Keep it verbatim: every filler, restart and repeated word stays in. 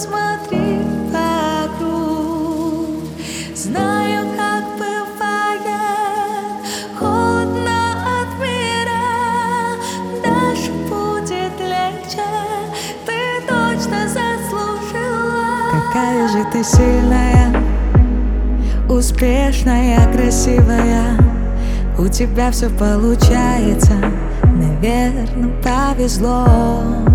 посмотри вокруг. Знаю, как бывает холодно от мира, дальше будет легче, ты точно заслужила. Какая же ты сильная, успешная, красивая. У тебя все получается, наверное, повезло.